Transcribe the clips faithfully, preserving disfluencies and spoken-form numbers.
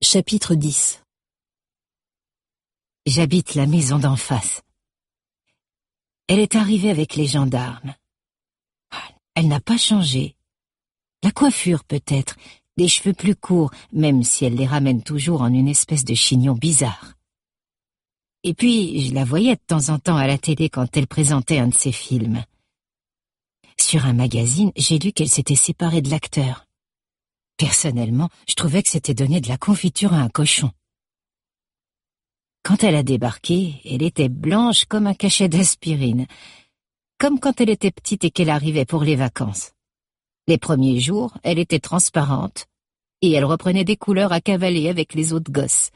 Chapitre dix. J'habite la maison d'en face. Elle est arrivée avec les gendarmes. Elle n'a pas changé. La coiffure peut-être, les cheveux plus courts, même si elle les ramène toujours en une espèce de chignon bizarre. Et puis, je la voyais de temps en temps à la télé quand elle présentait un de ses films. Sur un magazine, j'ai lu qu'elle s'était séparée de l'acteur. Personnellement, je trouvais que c'était donner de la confiture à un cochon. Quand elle a débarqué, elle était blanche comme un cachet d'aspirine, comme quand elle était petite et qu'elle arrivait pour les vacances. Les premiers jours, elle était transparente, et elle reprenait des couleurs à cavaler avec les autres gosses.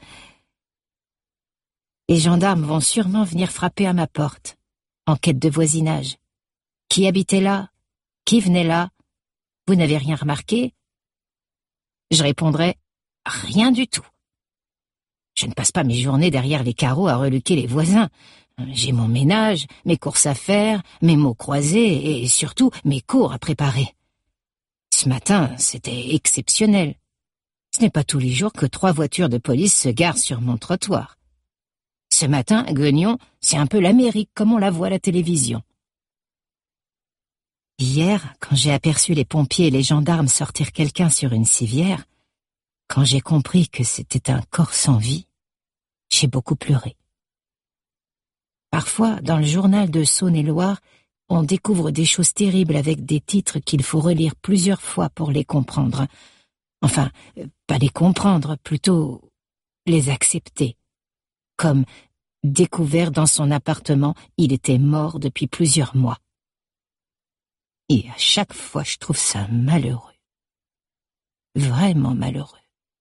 Les gendarmes vont sûrement venir frapper à ma porte, en quête de voisinage. Qui habitait là? Qui venait là? Vous n'avez rien remarqué? Je répondrai « Rien du tout ». Je ne passe pas mes journées derrière les carreaux à reluquer les voisins. J'ai mon ménage, mes courses à faire, mes mots croisés et surtout mes cours à préparer. Ce matin, c'était exceptionnel. Ce n'est pas tous les jours que trois voitures de police se garent sur mon trottoir. Ce matin, Guignon, c'est un peu l'Amérique comme on la voit à la télévision. Hier, quand j'ai aperçu les pompiers et les gendarmes sortir quelqu'un sur une civière, quand j'ai compris que c'était un corps sans vie, j'ai beaucoup pleuré. Parfois, dans le journal de Saône-et-Loire, on découvre des choses terribles avec des titres qu'il faut relire plusieurs fois pour les comprendre. Enfin, pas les comprendre, plutôt les accepter. Comme « Découvert dans son appartement, il était mort depuis plusieurs mois ». Et à chaque fois, je trouve ça malheureux. Vraiment malheureux.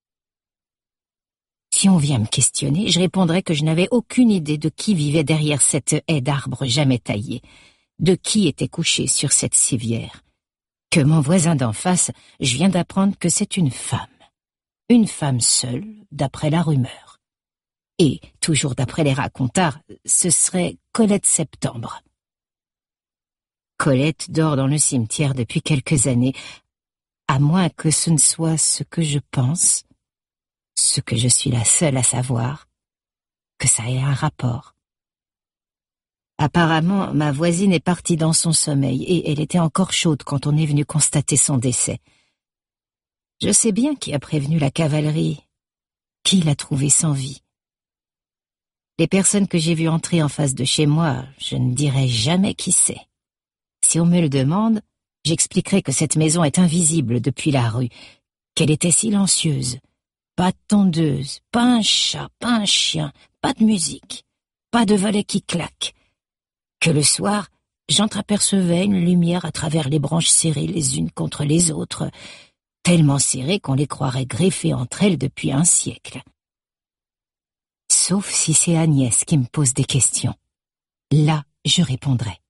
Si on vient me questionner, je répondrai que je n'avais aucune idée de qui vivait derrière cette haie d'arbres jamais taillée, de qui était couché sur cette civière. Que mon voisin d'en face, je viens d'apprendre que c'est une femme. Une femme seule, d'après la rumeur. Et, toujours d'après les racontars, ce serait Colette Septembre. Colette dort dans le cimetière depuis quelques années, à moins que ce ne soit ce que je pense, ce que je suis la seule à savoir, que ça ait un rapport. Apparemment, ma voisine est partie dans son sommeil et elle était encore chaude quand on est venu constater son décès. Je sais bien qui a prévenu la cavalerie, qui l'a trouvée sans vie. Les personnes que j'ai vues entrer en face de chez moi, je ne dirai jamais qui c'est. Si on me le demande, j'expliquerai que cette maison est invisible depuis la rue, qu'elle était silencieuse. Pas de tondeuse, pas un chat, pas un chien, pas de musique, pas de volets qui claquent. Que le soir, j'entreapercevais une lumière à travers les branches serrées les unes contre les autres, tellement serrées qu'on les croirait greffées entre elles depuis un siècle. Sauf si c'est Agnès qui me pose des questions. Là, je répondrai.